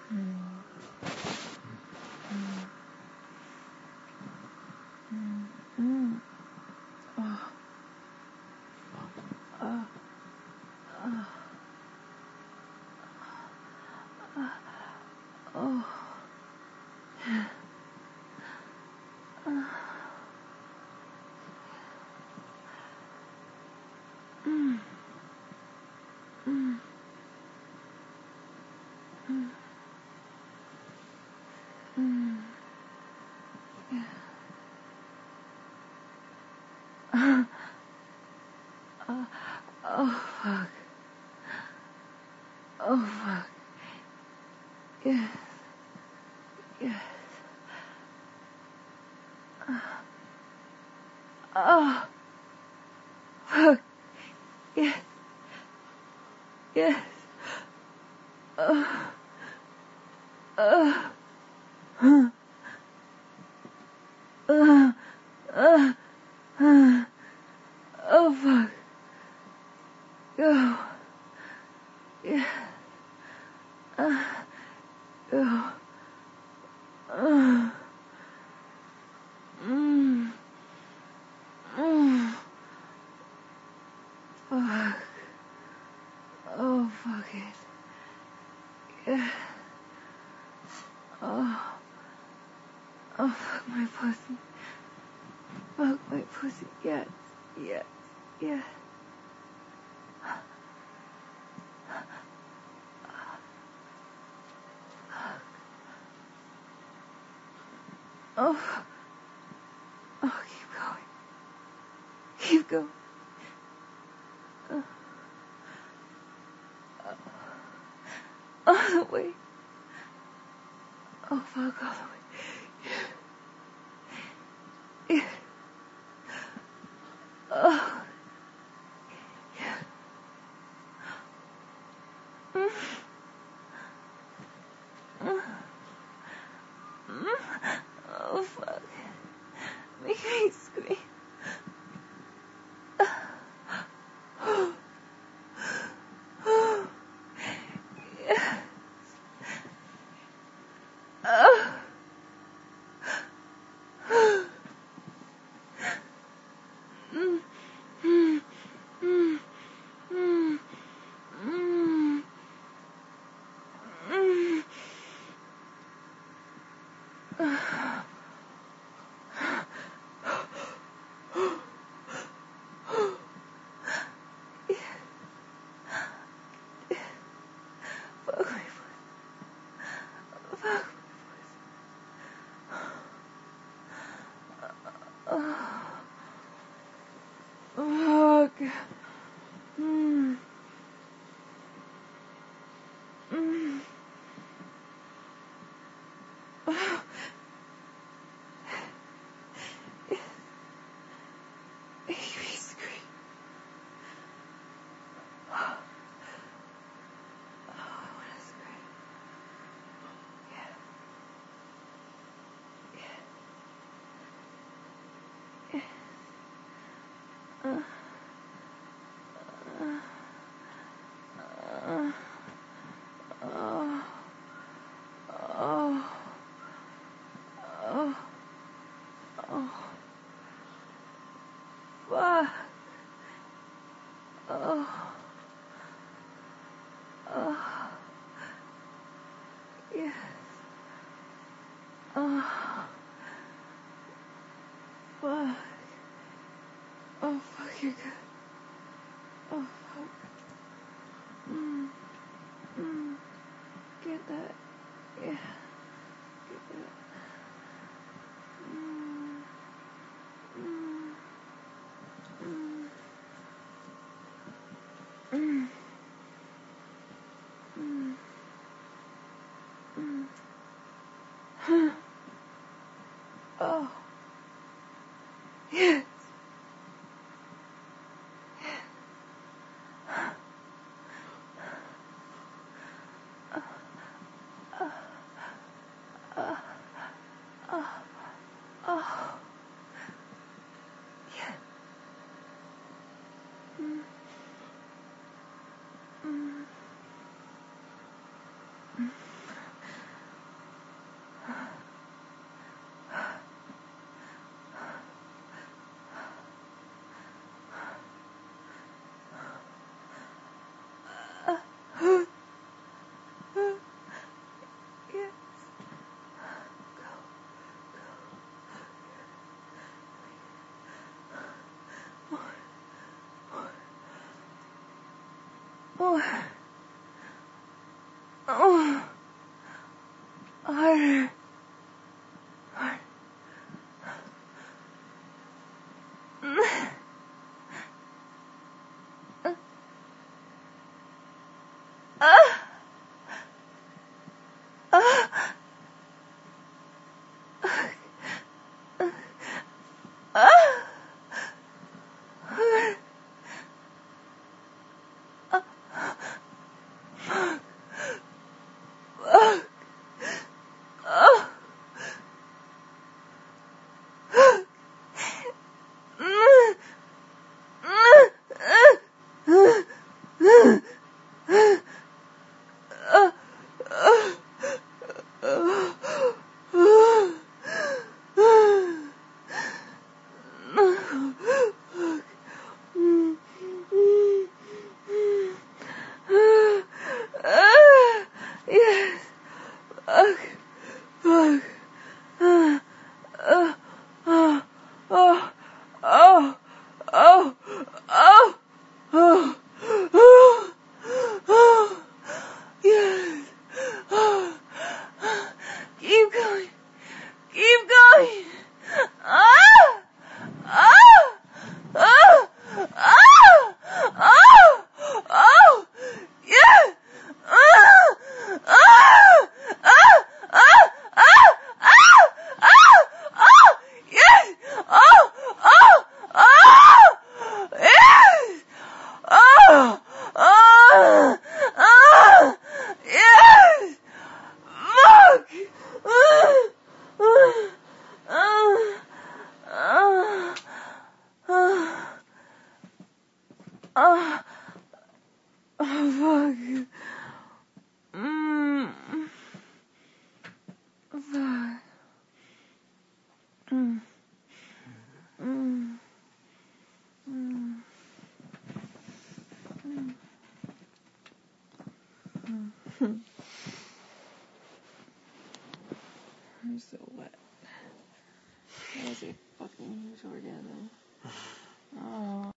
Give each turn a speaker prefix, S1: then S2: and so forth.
S1: Oh, fuck. Oh, fuck. Yes. Yes. Oh, fuck. Yes. Yes. Oh. Oh. Oh, fuck. Go. Yeah. Go. Fuck. Oh, fuck it. Yeah. Oh. Oh, fuck my pussy. Fuck my pussy. Yes. Yes. Yes. Oh. Oh, keep going. Keep going. All the way. Oh, fuck, all the way. Yeah. Oh. Yeah. Oh, fuck. Make me scream. Yeah. Oh. Fuck my pussy. Fuck. Fuck. Make me scream. Oh, I wanna scream. Yeah. Yeah. Yeah. Oh. Oh. Oh. Oh. Fuck. Oh. Oh. Yes. Oh. Fuck. Oh, fuck, you're good. Oh, fuck. Get that. Yeah. Get that. Oh. Yes. Oh. Yeah. Oh. Oh. Harder. Harder. Yes. Fuck. Fuck. Oh. Oh. Oh. Oh. Oh. Oh. Oh. Oh. Oh. Yes. Oh. Keep going. Keep going. Ah! Ah! Ah! Ah! Ah! Oh! Yeah! Ah! Ah! Ah! Ah! Ah! Ah! Ah! Ah! Yes! Oh! Oh! Oh! Yes! Oh! Oh! Oh! Yes! Fuck! Ah! Ah! Ah! Ah! Ah! Oh, fuck. Fuck.